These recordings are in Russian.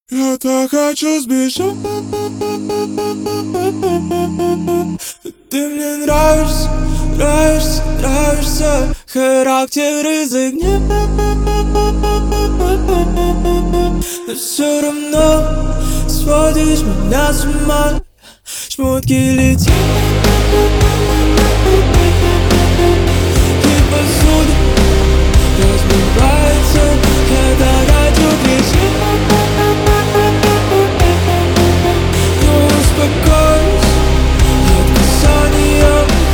Я так хочу сбежать. Ты мне нравишься, нравишься, нравишься. Характер из огня. Но все равно сводишь меня с ума. Шмотки летят и посуда разбивается, когда хочу кричать. Но успокоюсь от касания.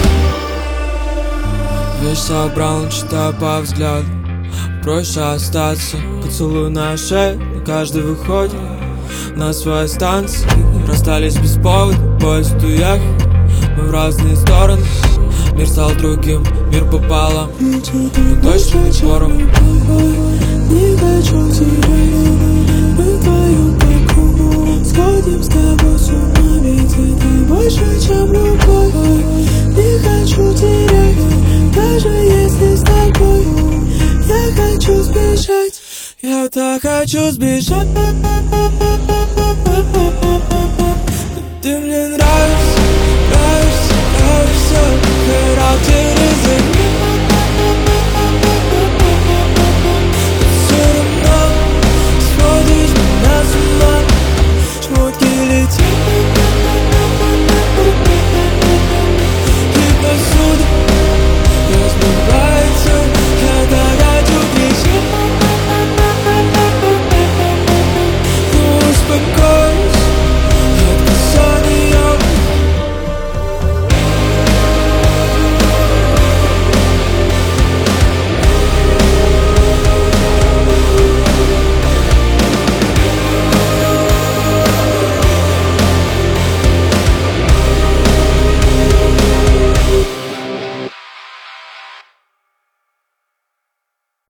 Вещь собрал, читаю по взгляду. Проще остаться, поцелуй на шее. Каждый выходит на своей станции. Расстались без повода, поезд уехал. Мы в разные стороны. Мир стал другим, мир пополам. Мы точно не поровну. Не хочу терять. Мы вдвоем такому сходим с тобой с ума. Ведь это больше, чем любовь. Не хочу терять, даже если с тобой. Я хочу сбежать. Я так хочу сбежать. Ты мне нравишься.